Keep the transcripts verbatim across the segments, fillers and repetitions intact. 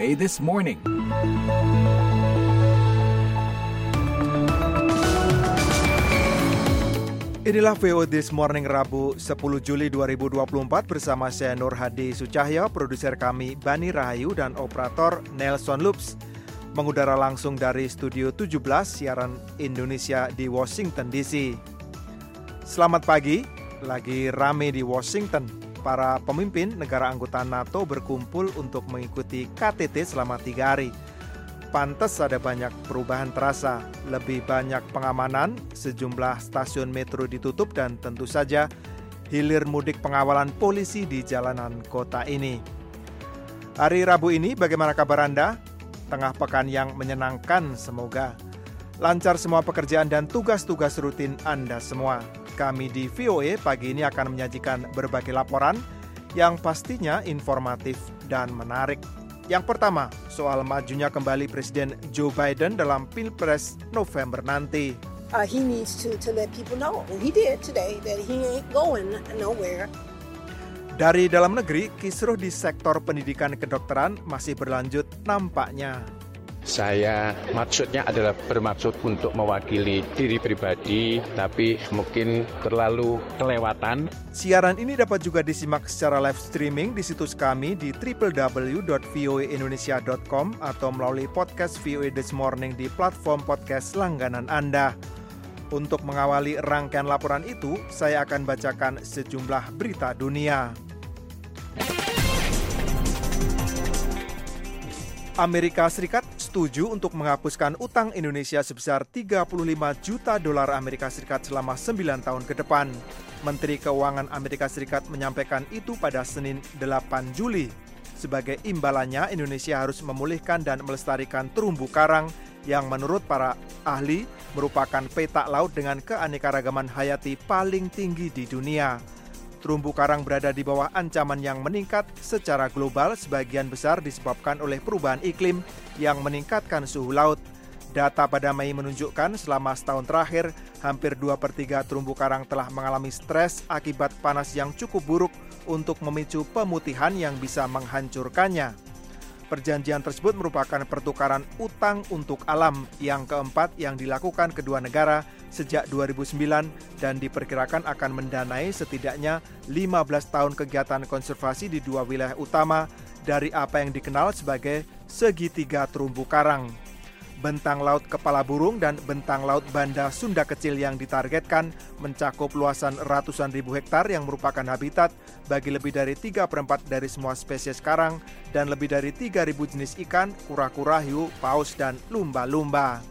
A This Morning. Inilah V O A This Morning Rabu sepuluh Juli dua ribu dua puluh empat bersama saya Nur Hadi Sucahyo, produser kami Bani Rahayu dan operator Nelson Loops. Mengudara langsung dari Studio tujuh belas siaran Indonesia di Washington D C. Selamat pagi, lagi rame di Washington. Para pemimpin negara anggota NATO berkumpul untuk mengikuti K T T selama tiga hari. Pantes ada banyak perubahan terasa, lebih banyak pengamanan, sejumlah stasiun metro ditutup dan tentu saja hilir mudik pengawalan polisi di jalanan kota ini. Hari Rabu ini bagaimana kabar Anda? Tengah pekan yang menyenangkan semoga. Lancar semua pekerjaan dan tugas-tugas rutin Anda semua. Kami di V O A pagi ini akan menyajikan berbagai laporan yang pastinya informatif dan menarik. Yang pertama, soal majunya kembali Presiden Joe Biden dalam Pilpres November nanti. Uh, he needs to, to let people know, and he did today, that he ain't going nowhere. Dari dalam negeri, kisruh di sektor pendidikan kedokteran masih berlanjut nampaknya. Saya maksudnya adalah bermaksud untuk mewakili diri pribadi, tapi mungkin terlalu kelewatan. Siaran ini dapat juga disimak secara live streaming di situs kami di w w w dot v o a indonesia dot com atau melalui podcast V O A This Morning di platform podcast langganan Anda. Untuk mengawali rangkaian laporan itu, saya akan bacakan sejumlah berita dunia. Amerika Serikat setuju untuk menghapuskan utang Indonesia sebesar tiga puluh lima juta dolar Amerika Serikat selama sembilan tahun ke depan. Menteri Keuangan Amerika Serikat menyampaikan itu pada Senin delapan Juli. Sebagai imbalannya, Indonesia harus memulihkan dan melestarikan terumbu karang yang menurut para ahli merupakan petak laut dengan keanekaragaman hayati paling tinggi di dunia. Terumbu karang berada di bawah ancaman yang meningkat secara global, sebagian besar disebabkan oleh perubahan iklim yang meningkatkan suhu laut. Data pada Mei menunjukkan selama setahun terakhir, hampir dua per tiga terumbu karang telah mengalami stres akibat panas yang cukup buruk untuk memicu pemutihan yang bisa menghancurkannya. Perjanjian tersebut merupakan pertukaran utang untuk alam yang keempat yang dilakukan kedua negara sejak dua ribu sembilan dan diperkirakan akan mendanai setidaknya lima belas tahun kegiatan konservasi di dua wilayah utama dari apa yang dikenal sebagai segitiga terumbu karang. Bentang Laut Kepala Burung dan Bentang Laut Banda Sunda Kecil yang ditargetkan mencakup luasan ratusan ribu hektar yang merupakan habitat bagi lebih dari tiga per empat dari semua spesies karang dan lebih dari tiga ribu jenis ikan, kura-kura, hiu, paus, dan lumba-lumba.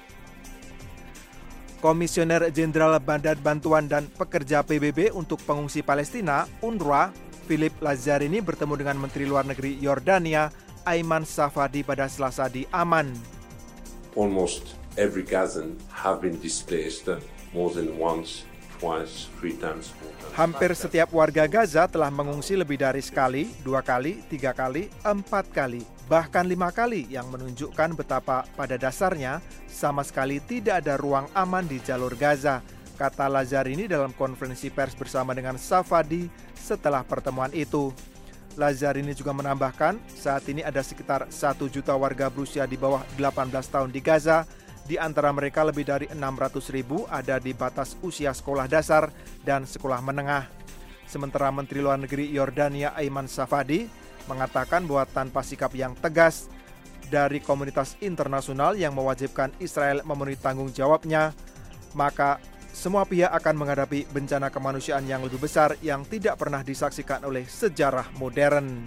Komisioner Jenderal Badan Bantuan dan Pekerja P B B untuk Pengungsi Palestina, U N R W A, Philip Lazzarini bertemu dengan Menteri Luar Negeri Yordania, Ayman Safadi pada Selasa di Amman. Almost every Gazan have been displaced more than once, twice, three times. Hampir setiap warga Gaza telah mengungsi lebih dari sekali, dua kali, tiga kali, empat kali, bahkan lima kali, yang menunjukkan betapa pada dasarnya sama sekali tidak ada ruang aman di jalur Gaza, kata Lazzarini dalam konferensi pers bersama dengan Safadi setelah pertemuan itu. Lazzarini juga menambahkan, saat ini ada sekitar satu juta warga berusia di bawah delapan belas tahun di Gaza, di antara mereka lebih dari enam ratus ribu ada di batas usia sekolah dasar dan sekolah menengah. Sementara Menteri Luar Negeri Yordania Ayman Safadi mengatakan bahwa tanpa sikap yang tegas dari komunitas internasional yang mewajibkan Israel memenuhi tanggung jawabnya, maka semua pihak akan menghadapi bencana kemanusiaan yang lebih besar yang tidak pernah disaksikan oleh sejarah modern.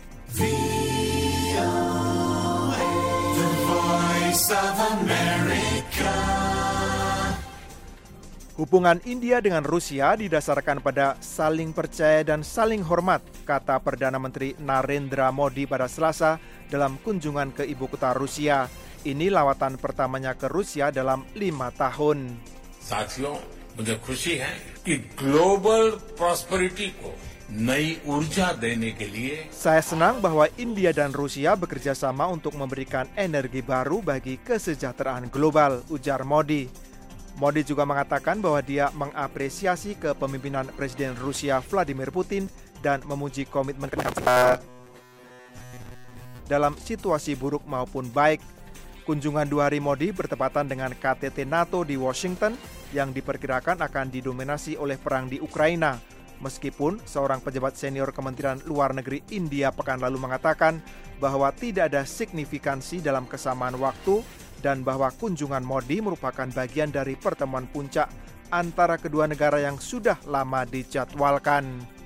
Hubungan India dengan Rusia didasarkan pada saling percaya dan saling hormat, kata Perdana Menteri Narendra Modi pada Selasa dalam kunjungan ke ibu kota Rusia. Ini lawatan pertamanya ke Rusia dalam lima tahun. साथियों मुझे खुशी है कि global prosperity को नई ऊर्जा देने के लिए Saya senang bahwa India dan Rusia bekerja sama untuk memberikan energi baru bagi kesejahteraan global, ujar Modi. Modi juga mengatakan bahwa dia mengapresiasi kepemimpinan Presiden Rusia Vladimir Putin dan memuji komitmen dalam situasi buruk maupun baik. Kunjungan dua hari Modi bertepatan dengan K T T NATO di Washington yang diperkirakan akan didominasi oleh perang di Ukraina. Meskipun seorang pejabat senior Kementerian Luar Negeri India pekan lalu mengatakan bahwa tidak ada signifikansi dalam kesamaan waktu dan bahwa kunjungan Modi merupakan bagian dari pertemuan puncak antara kedua negara yang sudah lama dijadwalkan.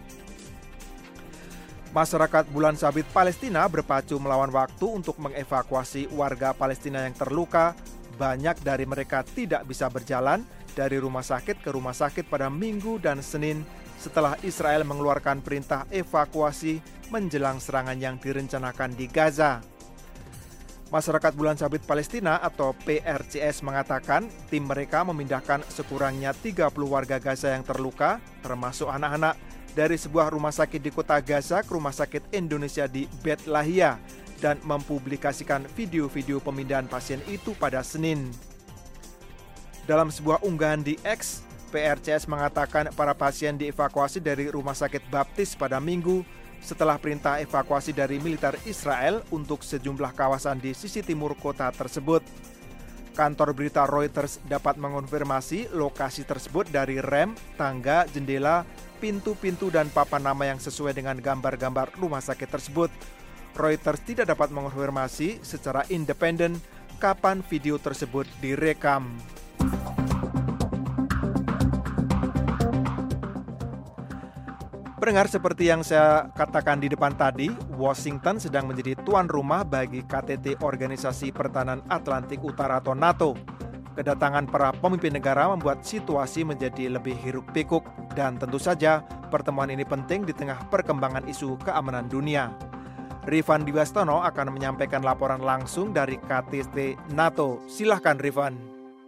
Masyarakat Bulan Sabit Palestina berpacu melawan waktu untuk mengevakuasi warga Palestina yang terluka. Banyak dari mereka tidak bisa berjalan dari rumah sakit ke rumah sakit pada Minggu dan Senin setelah Israel mengeluarkan perintah evakuasi menjelang serangan yang direncanakan di Gaza. Masyarakat Bulan Sabit Palestina atau P R C S mengatakan tim mereka memindahkan sekurangnya tiga puluh warga Gaza yang terluka, termasuk anak-anak, dari sebuah rumah sakit di kota Gaza ke rumah sakit Indonesia di Beit Lahia dan mempublikasikan video-video pemindahan pasien itu pada Senin. Dalam sebuah unggahan di X, P R C S mengatakan para pasien dievakuasi dari rumah sakit Baptis pada Minggu setelah perintah evakuasi dari militer Israel untuk sejumlah kawasan di sisi timur kota tersebut. Kantor berita Reuters dapat mengonfirmasi lokasi tersebut dari rem, tangga, jendela, pintu-pintu dan papan nama yang sesuai dengan gambar-gambar rumah sakit tersebut. Reuters tidak dapat mengonfirmasi secara independen kapan video tersebut direkam. Pendengar, seperti yang saya katakan di depan tadi, Washington sedang menjadi tuan rumah bagi K T T Organisasi Pertahanan Atlantik Utara atau NATO. Kedatangan para pemimpin negara membuat situasi menjadi lebih hiruk-pikuk dan tentu saja pertemuan ini penting di tengah perkembangan isu keamanan dunia. Rifan Diwastono akan menyampaikan laporan langsung dari K T T NATO. Silahkan Rifan.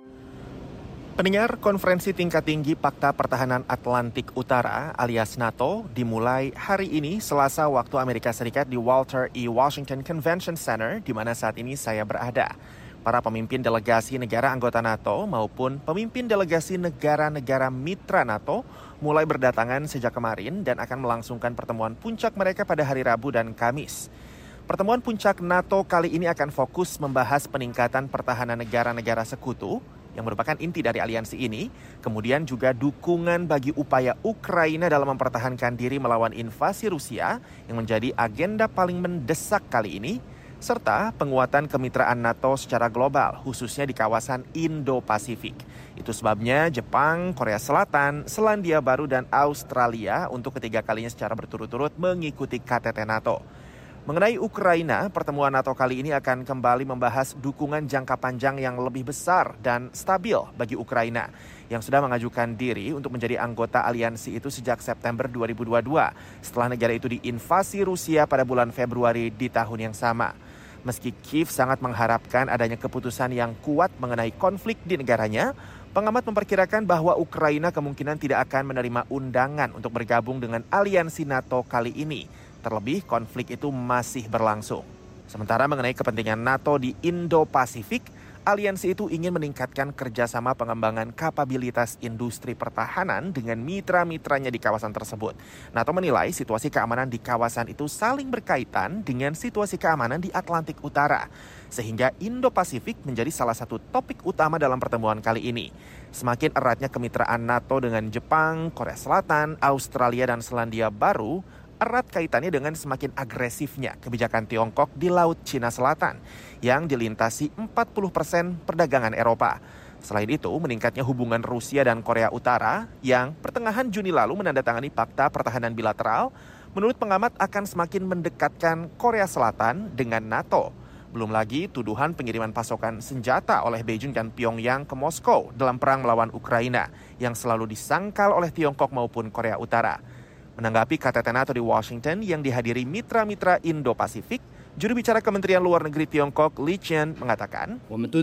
Pendengar, konferensi tingkat tinggi Pakta Pertahanan Atlantik Utara alias NATO dimulai hari ini Selasa waktu Amerika Serikat di Walter E. Washington Convention Center di mana saat ini saya berada. Para pemimpin delegasi negara anggota NATO maupun pemimpin delegasi negara-negara mitra NATO mulai berdatangan sejak kemarin dan akan melangsungkan pertemuan puncak mereka pada hari Rabu dan Kamis. Pertemuan puncak NATO kali ini akan fokus membahas peningkatan pertahanan negara-negara sekutu yang merupakan inti dari aliansi ini, kemudian juga dukungan bagi upaya Ukraina dalam mempertahankan diri melawan invasi Rusia yang menjadi agenda paling mendesak kali ini, serta penguatan kemitraan NATO secara global, khususnya di kawasan Indo-Pasifik. Itu sebabnya Jepang, Korea Selatan, Selandia Baru, dan Australia untuk ketiga kalinya secara berturut-turut mengikuti K T T NATO. Mengenai Ukraina, pertemuan NATO kali ini akan kembali membahas dukungan jangka panjang yang lebih besar dan stabil bagi Ukraina yang sudah mengajukan diri untuk menjadi anggota aliansi itu sejak September dua ribu dua puluh dua setelah negara itu diinvasi Rusia pada bulan Februari di tahun yang sama. Meski Kiev sangat mengharapkan adanya keputusan yang kuat mengenai konflik di negaranya, pengamat memperkirakan bahwa Ukraina kemungkinan tidak akan menerima undangan untuk bergabung dengan aliansi NATO kali ini. Terlebih, konflik itu masih berlangsung. Sementara mengenai kepentingan NATO di Indo-Pasifik, aliansi itu ingin meningkatkan kerjasama pengembangan kapabilitas industri pertahanan dengan mitra-mitranya di kawasan tersebut. NATO menilai situasi keamanan di kawasan itu saling berkaitan dengan situasi keamanan di Atlantik Utara, sehingga Indo-Pasifik menjadi salah satu topik utama dalam pertemuan kali ini. Semakin eratnya kemitraan NATO dengan Jepang, Korea Selatan, Australia, dan Selandia Baru, erat kaitannya dengan semakin agresifnya kebijakan Tiongkok di Laut Cina Selatan yang dilintasi empat puluh persen perdagangan Eropa. Selain itu, meningkatnya hubungan Rusia dan Korea Utara yang pertengahan Juni lalu menandatangani Pakta Pertahanan Bilateral, menurut pengamat akan semakin mendekatkan Korea Selatan dengan NATO. Belum lagi tuduhan pengiriman pasokan senjata oleh Beijing dan Pyongyang ke Moskow dalam perang melawan Ukraina yang selalu disangkal oleh Tiongkok maupun Korea Utara. Menanggapi K T T NATO di Washington yang dihadiri mitra-mitra Indo-Pasifik, juru bicara Kementerian Luar Negeri Tiongkok Li Qian mengatakan,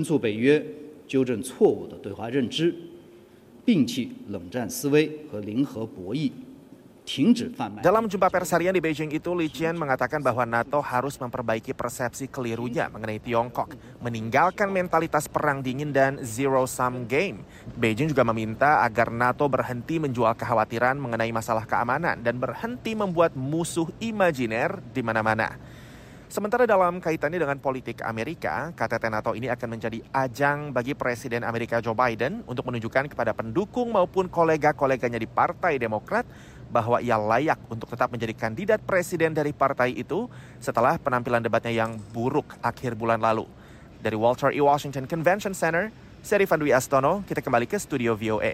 dalam jumpa pers harian di Beijing itu, Li Qian mengatakan bahwa NATO harus memperbaiki persepsi kelirunya mengenai Tiongkok, meninggalkan mentalitas perang dingin dan zero-sum game. Beijing juga meminta agar NATO berhenti menjual kekhawatiran mengenai masalah keamanan dan berhenti membuat musuh imajiner di mana-mana. Sementara dalam kaitannya dengan politik Amerika, K T T NATO ini akan menjadi ajang bagi Presiden Amerika Joe Biden untuk menunjukkan kepada pendukung maupun kolega-koleganya di Partai Demokrat bahwa ia layak untuk tetap menjadi kandidat presiden dari partai itu setelah penampilan debatnya yang buruk akhir bulan lalu. Dari Walter E. Washington Convention Center, saya Rifan Dwi Astono, kita kembali ke studio V O A.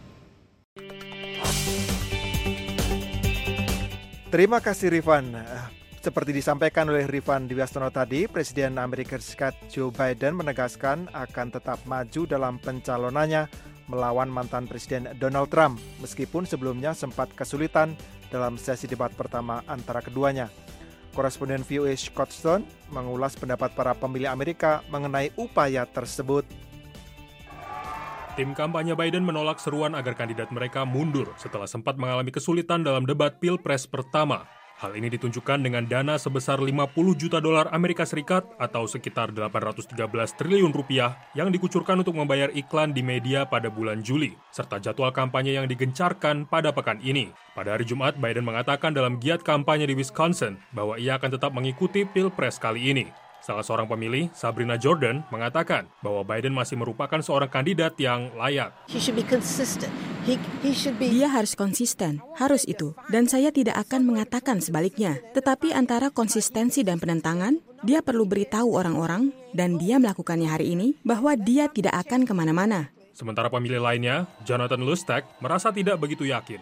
Terima kasih Rifan. Seperti disampaikan oleh Rifan Dwi Astono tadi, Presiden Amerika Serikat Joe Biden menegaskan akan tetap maju dalam pencalonannya melawan mantan Presiden Donald Trump, meskipun sebelumnya sempat kesulitan dalam sesi debat pertama antara keduanya. Koresponden V O A Scott Stone mengulas pendapat para pemilih Amerika mengenai upaya tersebut. Tim kampanye Biden menolak seruan agar kandidat mereka mundur setelah sempat mengalami kesulitan dalam debat Pilpres pertama. Hal ini ditunjukkan dengan dana sebesar lima puluh juta dolar Amerika Serikat atau sekitar delapan ratus tiga belas triliun rupiah yang dikucurkan untuk membayar iklan di media pada bulan Juli, serta jadwal kampanye yang digencarkan pada pekan ini. Pada hari Jumat, Biden mengatakan dalam giat kampanye di Wisconsin bahwa ia akan tetap mengikuti Pilpres kali ini. Salah seorang pemilih, Sabrina Jordan, mengatakan bahwa Biden masih merupakan seorang kandidat yang layak. He should be consistent. He, he should be... Dia harus konsisten, harus itu. Dan saya tidak akan mengatakan sebaliknya. Tetapi antara konsistensi dan penentangan, dia perlu beritahu orang-orang, dan dia melakukannya hari ini, bahwa dia tidak akan kemana-mana. Sementara pemilih lainnya, Jonathan Lustek, merasa tidak begitu yakin.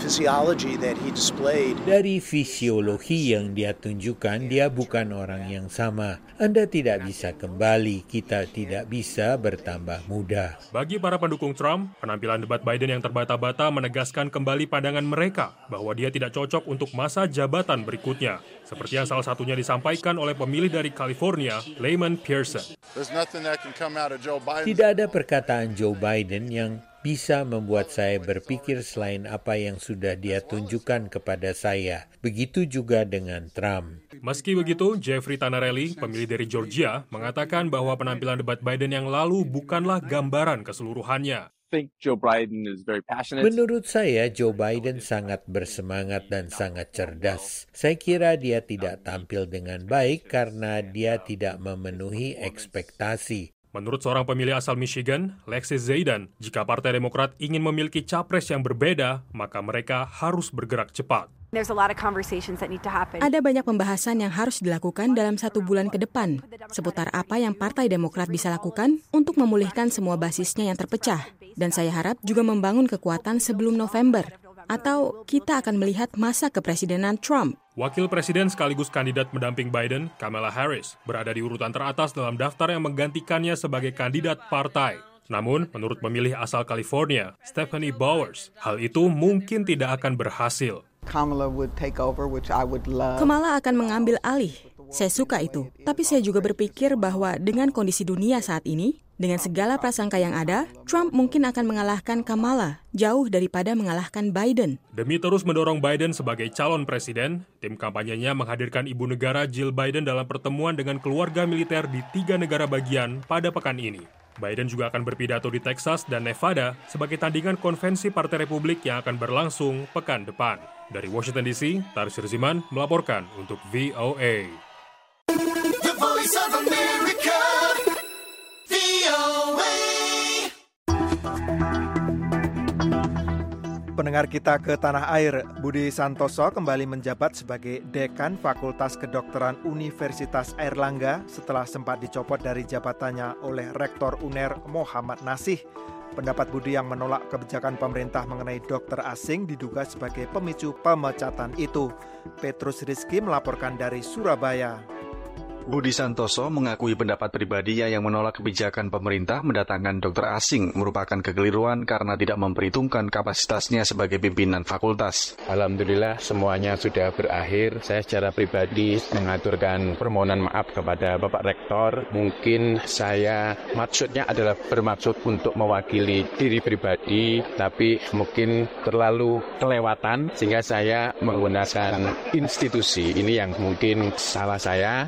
Dari fisiologi yang dia tunjukkan, dia bukan orang yang sama. Anda tidak bisa kembali, kita tidak bisa bertambah muda. Bagi para pendukung Trump, penampilan debat Biden yang terbata-bata menegaskan kembali pandangan mereka bahwa dia tidak cocok untuk masa jabatan berikutnya. Seperti yang salah satunya disampaikan oleh pemilih dari California, Layman Pearson. Tidak ada perkataan Joe Biden yang bisa membuat saya berpikir selain apa yang sudah dia tunjukkan kepada saya. Begitu juga dengan Trump. Meski begitu, Jeffrey Tanarelli, pemilih dari Georgia, mengatakan bahwa penampilan debat Biden yang lalu bukanlah gambaran keseluruhannya. Menurut saya, Joe Biden sangat bersemangat dan sangat cerdas. Saya kira dia tidak tampil dengan baik karena dia tidak memenuhi ekspektasi. Menurut seorang pemilih asal Michigan, Lexis Zaidan, jika Partai Demokrat ingin memiliki capres yang berbeda, maka mereka harus bergerak cepat. Ada banyak pembahasan yang harus dilakukan dalam satu bulan ke depan, seputar apa yang Partai Demokrat bisa lakukan untuk memulihkan semua basisnya yang terpecah. Dan saya harap juga membangun kekuatan sebelum November. Atau kita akan melihat masa kepresidenan Trump. Wakil Presiden sekaligus kandidat mendamping Biden, Kamala Harris, berada di urutan teratas dalam daftar yang menggantikannya sebagai kandidat partai. Namun, menurut pemilih asal California, Stephanie Bowers, hal itu mungkin tidak akan berhasil. Kamala would take over, which I would love. Kamala akan mengambil alih. Saya suka itu. Tapi saya juga berpikir bahwa dengan kondisi dunia saat ini, dengan segala prasangka yang ada, Trump mungkin akan mengalahkan Kamala jauh daripada mengalahkan Biden. Demi terus mendorong Biden sebagai calon presiden, tim kampanyenya menghadirkan ibu negara Jill Biden dalam pertemuan dengan keluarga militer di tiga negara bagian pada pekan ini. Biden juga akan berpidato di Texas dan Nevada sebagai tandingan konvensi Partai Republik yang akan berlangsung pekan depan. Dari Washington D C, Taris Riziman melaporkan untuk V O A. The Voice of America. Pendengar kita ke tanah air, Budi Santoso kembali menjabat sebagai Dekan Fakultas Kedokteran Universitas Airlangga setelah sempat dicopot dari jabatannya oleh Rektor U N E R Muhammad Nasih. Pendapat Budi yang menolak kebijakan pemerintah mengenai dokter asing diduga sebagai pemicu pemecatan itu. Petrus Rizky melaporkan dari Surabaya. Budi Santoso mengakui pendapat pribadinya yang menolak kebijakan pemerintah mendatangkan dokter asing merupakan kekeliruan karena tidak memperhitungkan kapasitasnya sebagai pimpinan fakultas. Alhamdulillah semuanya sudah berakhir. Saya secara pribadi mengaturkan permohonan maaf kepada Bapak Rektor. Mungkin saya maksudnya adalah bermaksud untuk mewakili diri pribadi, tapi mungkin terlalu kelewatan sehingga saya menggunakan institusi. Ini yang mungkin salah saya dan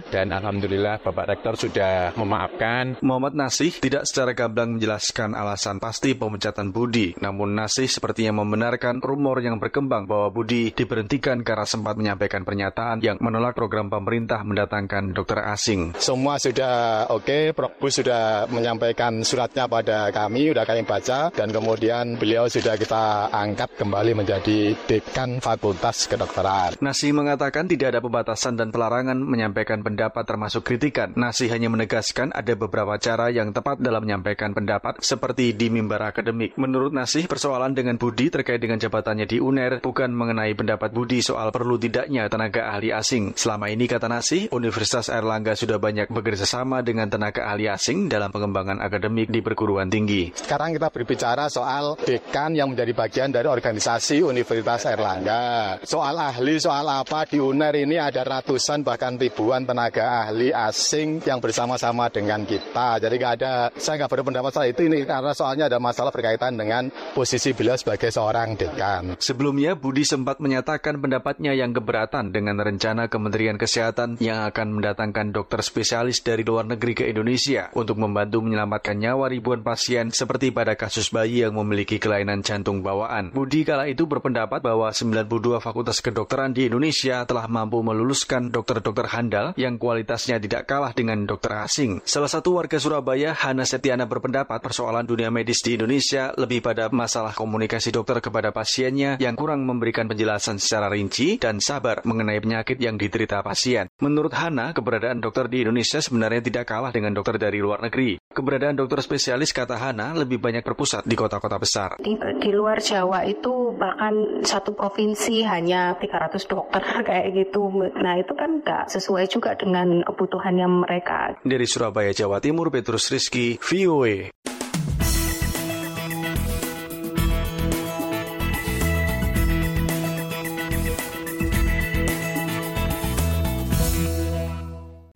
Alhamdulillah Bapak Rektor sudah memaafkan. Muhammad Nasih tidak secara gamblang menjelaskan alasan pasti pemecatan Budi. Namun Nasih sepertinya membenarkan rumor yang berkembang bahwa Budi diberhentikan karena sempat menyampaikan pernyataan yang menolak program pemerintah mendatangkan dokter asing. Semua sudah oke, Prof Bus sudah menyampaikan suratnya pada kami, sudah kami baca, dan kemudian beliau sudah kita angkat kembali menjadi Dekan Fakultas Kedokteran. Nasih mengatakan tidak ada pembatasan dan pelarangan menyampaikan pendapat termasuk kritikan. Nasih hanya menegaskan ada beberapa cara yang tepat dalam menyampaikan pendapat seperti di mimbar akademik. Menurut Nasih, persoalan dengan Budi terkait dengan jabatannya di U N E R bukan mengenai pendapat Budi soal perlu tidaknya tenaga ahli asing. Selama ini, kata Nasih, Universitas Airlangga sudah banyak bekerja sama dengan tenaga ahli asing dalam pengembangan akademik di perguruan tinggi. Sekarang kita berbicara soal dekan yang menjadi bagian dari organisasi Universitas Airlangga. Soal ahli, soal apa, di U N E R ini ada ratusan bahkan ribuan tenaga ahli asing yang bersama-sama dengan kita. Jadi nggak ada, saya nggak berpendapat soal itu ini karena soalnya ada masalah berkaitan dengan posisi beliau sebagai seorang dekan. Sebelumnya, Budi sempat menyatakan pendapatnya yang keberatan dengan rencana Kementerian Kesehatan yang akan mendatangkan dokter spesialis dari luar negeri ke Indonesia untuk membantu menyelamatkan nyawa ribuan pasien seperti pada kasus bayi yang memiliki kelainan jantung bawaan. Budi kala itu berpendapat bahwa sembilan puluh dua fakultas kedokteran di Indonesia telah mampu meluluskan dokter-dokter handal yang kualitasnya tidak kalah dengan dokter asing. Salah satu warga Surabaya, Hana Setiana, berpendapat persoalan dunia medis di Indonesia lebih pada masalah komunikasi dokter kepada pasiennya yang kurang memberikan penjelasan secara rinci dan sabar mengenai penyakit yang diderita pasien. Menurut Hana, keberadaan dokter di Indonesia sebenarnya tidak kalah dengan dokter dari luar negeri. Keberadaan dokter spesialis, kata Hana, lebih banyak berpusat di kota-kota besar. Di, di luar Jawa itu bahkan satu provinsi hanya tiga ratus dokter kayak gitu. Nah itu kan nggak sesuai juga dengan kebutuhannya mereka. Dari Surabaya, Jawa Timur, Petrus Rizky, V O A.